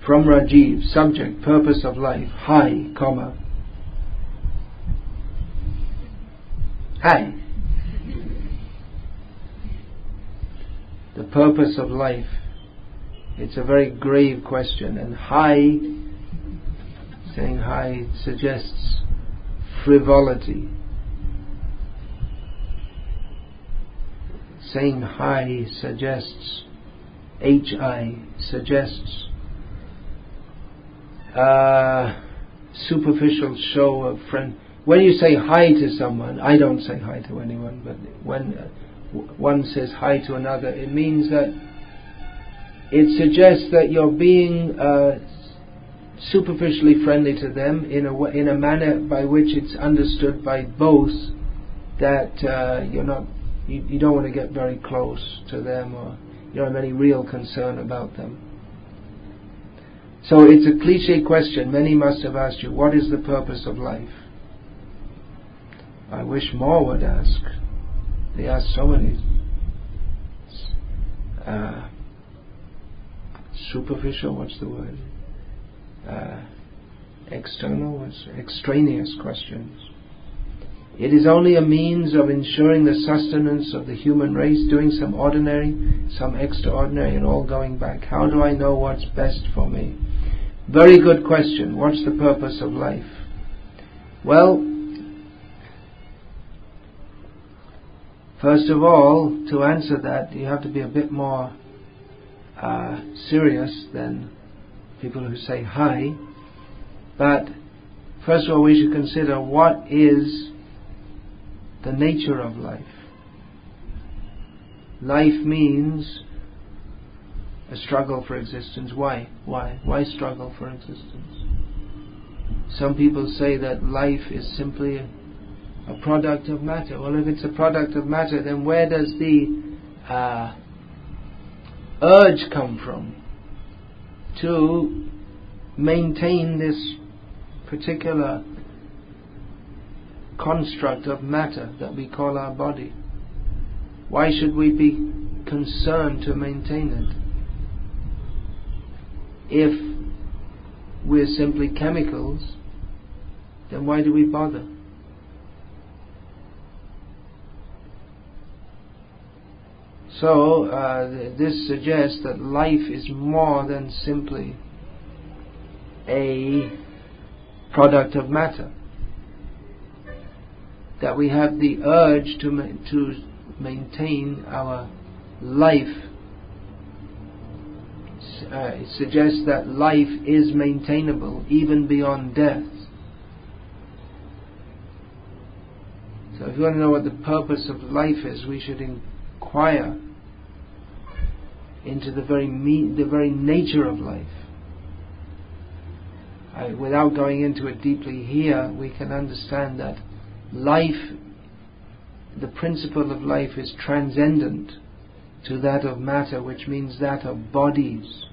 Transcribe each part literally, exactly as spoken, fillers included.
From Rajiv, subject, purpose of life, hi, comma. Hi. The purpose of life. It's a very grave question, and hi, saying hi suggests frivolity. Saying hi suggests, H-I, suggests uh, superficial show of friend. When you say hi to someone, I don't say hi to anyone, but when uh, w- one says hi to another, it means that it suggests that you're being uh, superficially friendly to them in a w- in a manner by which it's understood by both that uh, you're not you, you don't want to get very close to them, or you don't have any real concern about them. So it's a cliche question. Many must have asked you, what is the purpose of life? I wish more would ask. They ask so many uh, superficial, what's the word? Uh, external, what's extraneous questions. It is only a means of ensuring the sustenance of the human race, doing some ordinary, some extraordinary, and all going back. How do I know what's best for me? Very good question. What's the purpose of life? Well, first of all, to answer that, you have to be a bit more uh, serious than people who say hi. But first of all, we should consider what is the nature of life. Life means a struggle for existence. Why? Why? Why struggle for existence? Some people say that life is simply a, a product of matter. Well, if it's a product of matter, then where does the uh, urge come from to maintain this particular construct of matter that we call our body? Why should we be concerned to maintain it? If we're simply chemicals, then why do we bother? So uh, this suggests that life is more than simply a product of matter. That we have the urge to ma- to maintain our life. Uh, it suggests that life is maintainable even beyond death. So if you want to know what the purpose of life is, we should inquire into the very me- the very nature of life. I, without going into it deeply here, we can understand that life, the principle of life, is transcendent to that of matter, which means that of bodies.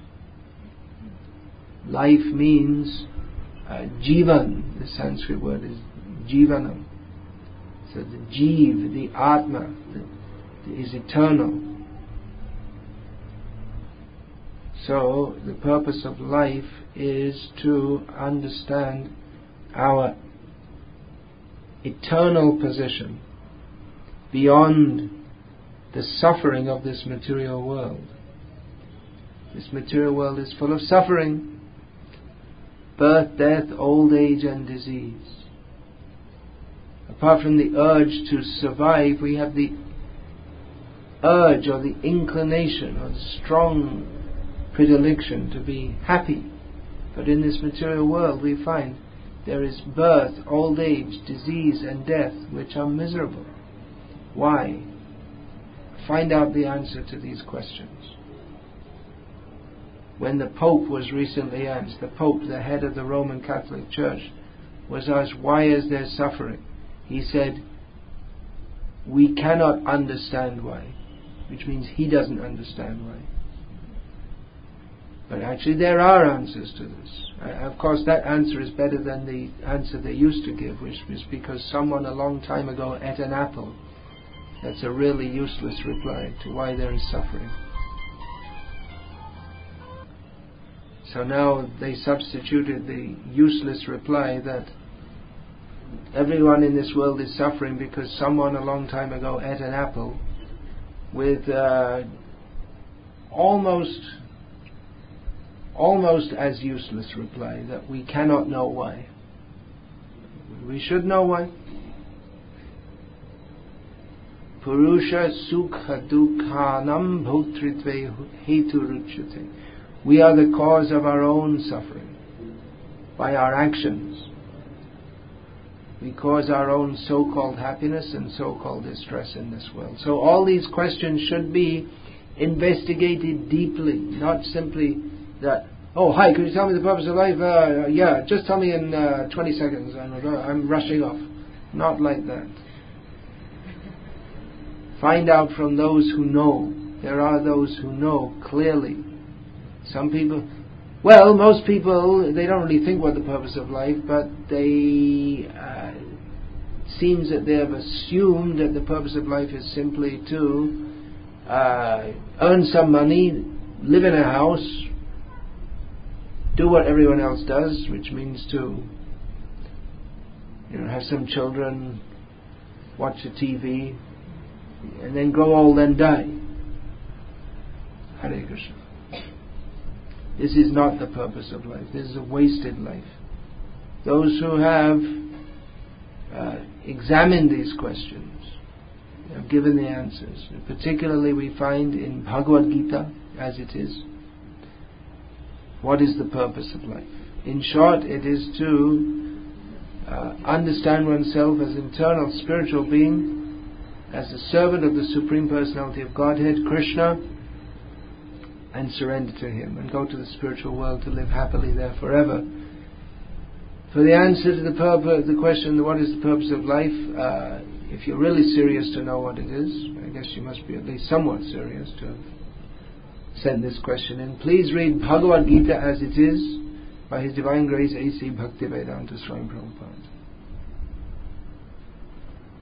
Life means uh, jivan. The Sanskrit word is jivanam. So the jiv, the atma, the, is eternal. So the purpose of life is to understand our eternal position beyond the suffering of this material world. This material world is full of suffering. Birth, death, old age and disease. Apart from the urge to survive, we have the urge or the inclination or the strong predilection to be happy. But in this material world we find there is birth, old age, disease and death which are miserable. Why? Find out the answer to these questions. When the Pope was recently asked, the Pope, the head of the Roman Catholic Church, was asked, why is there suffering? He said, we cannot understand why, which means he doesn't understand why. But actually there are answers to this. Uh, of course that answer is better than the answer they used to give, which was because someone a long time ago ate an apple. That's a really useless reply to why there is suffering. So now they substituted the useless reply that everyone in this world is suffering because someone a long time ago ate an apple, with uh, almost almost as useless reply that we cannot know why. We should know why. Purusha sukha dukhanam bhutritve heturuchyate. We are the cause of our own suffering by our actions. We cause our own so-called happiness and so-called distress in this world. So all these questions should be investigated deeply, not simply that, oh, hi, could you tell me the purpose of life? Uh, yeah, just tell me in uh, twenty seconds. I'm, I'm rushing off. Not like that. Find out from those who know. There are those who know clearly. Some people, well, most people, they don't really think what the purpose of life, but they, uh, seems that they have assumed that the purpose of life is simply to uh, earn some money, live in a house, do what everyone else does, which means to, you know, have some children, watch the T V, and then grow old and die. Hare Krishna. This is not the purpose of life. This is a wasted life. Those who have uh, examined these questions have given the answers. And particularly we find in Bhagavad Gita, as it is, what is the purpose of life? In short, it is to uh, understand oneself as an eternal spiritual being, as a servant of the Supreme Personality of Godhead, Krishna, and surrender to Him and go to the spiritual world to live happily there forever. For the answer to the purpose, the question, what is the purpose of life? Uh, if you're really serious to know what it is, I guess you must be at least somewhat serious to have sent this question in. Please read Bhagavad Gita as it is by His Divine Grace A C Bhaktivedanta Swami Prabhupada.